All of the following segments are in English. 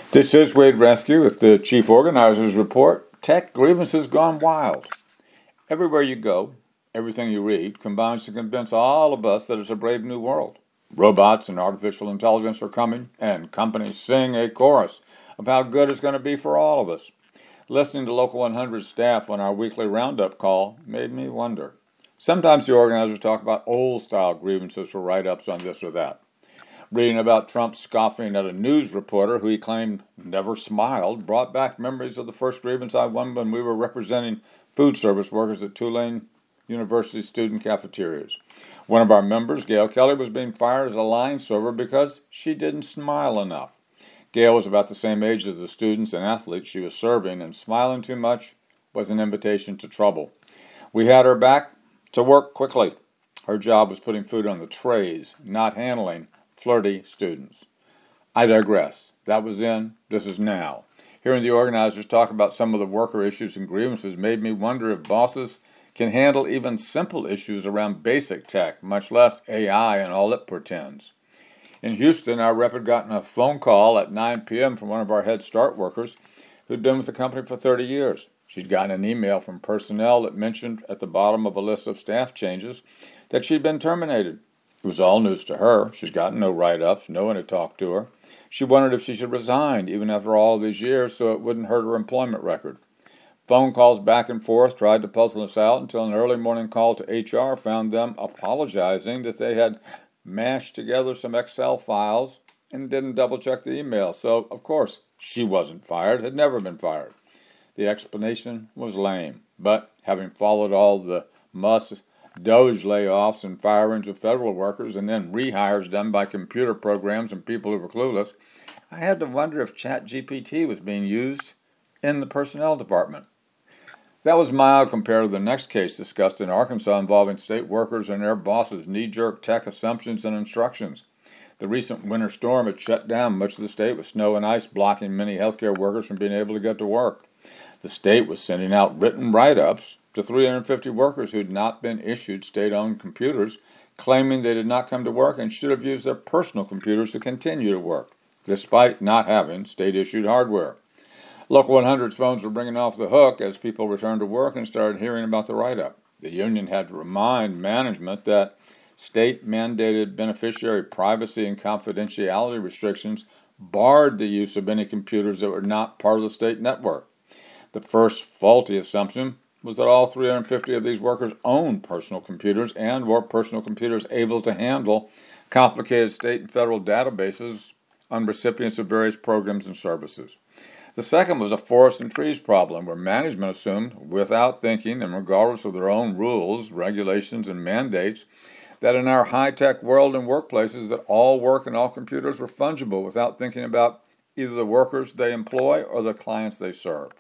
This is Wade Rescue with the Chief Organizer's Report. Tech grievances gone wild. Everywhere you go, everything you read combines to convince all of us that it's a brave new world. Robots and artificial intelligence are coming, and companies sing a chorus of how good it's going to be for all of us. Listening to Local 100 staff on our weekly roundup call made me wonder. Sometimes the organizers talk about old-style grievances for write-ups on this or that. Reading about Trump scoffing at a news reporter who he claimed never smiled brought back memories of the first grievance I won when we were representing food service workers at Tulane University student cafeterias. One of our members, Gail Kelly, was being fired as a line server because she didn't smile enough. Gail was about the same age as the students and athletes she was serving, and smiling too much was an invitation to trouble. We had her back to work quickly. Her job was putting food on the trays, not handling flirty students. I digress. That was then, this is now. Hearing the organizers talk about some of the worker issues and grievances made me wonder if bosses can handle even simple issues around basic tech, much less AI and all it pretends. In Houston, our rep had gotten a phone call at 9 p.m. from one of our Head Start workers who'd been with the company for 30 years. She'd gotten an email from personnel that mentioned at the bottom of a list of staff changes that she'd been terminated. It was all news to her. She's gotten no write-ups. No one had talked to her. She wondered if she should resign, even after all these years, so it wouldn't hurt her employment record. Phone calls back and forth tried to puzzle us out until an early morning call to HR found them apologizing that they had mashed together some Excel files and didn't double-check the email. So, of course, she wasn't fired, had never been fired. The explanation was lame, but having followed all the Musk Doge layoffs and firings of federal workers and then rehires done by computer programs and people who were clueless, I had to wonder if ChatGPT was being used in the personnel department. That was mild compared to the next case discussed in Arkansas involving state workers and their bosses' knee-jerk tech assumptions and instructions. The recent winter storm had shut down much of the state with snow and ice blocking many healthcare workers from being able to get to work. The state was sending out written write-ups to 350 workers who had not been issued state-owned computers, claiming they did not come to work and should have used their personal computers to continue to work, despite not having state-issued hardware. Local 100's phones were ringing off the hook as people returned to work and started hearing about the write-up. The union had to remind management that state-mandated beneficiary privacy and confidentiality restrictions barred the use of any computers that were not part of the state network. The first faulty assumption was that all 350 of these workers owned personal computers and were personal computers able to handle complicated state and federal databases on recipients of various programs and services. The second was a forest and trees problem, where management assumed, without thinking and regardless of their own rules, regulations, and mandates, that in our high-tech world and workplaces that all work and all computers were fungible without thinking about either the workers they employ or the clients they serve.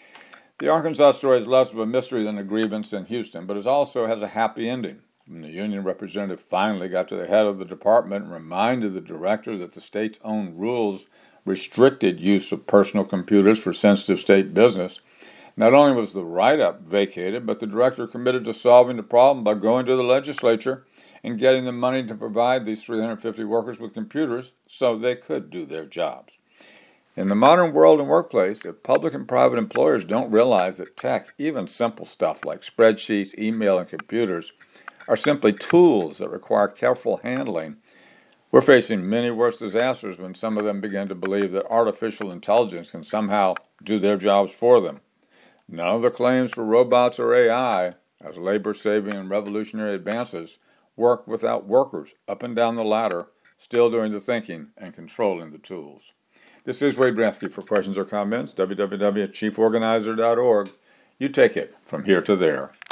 The Arkansas story is less of a mystery than a grievance in Houston, but it also has a happy ending. When the union representative finally got to the head of the department and reminded the director that the state's own rules restricted use of personal computers for sensitive state business, not only was the write-up vacated, but the director committed to solving the problem by going to the legislature and getting the money to provide these 350 workers with computers so they could do their jobs. In the modern world and workplace, if public and private employers don't realize that tech, even simple stuff like spreadsheets, email, and computers, are simply tools that require careful handling, we're facing many worse disasters when some of them begin to believe that artificial intelligence can somehow do their jobs for them. None of the claims for robots or AI, as labor-saving and revolutionary advances, work without workers up and down the ladder, still doing the thinking and controlling the tools. This is Wade Rescue. For questions or comments, www.chieforganizer.org. You take it from here to there.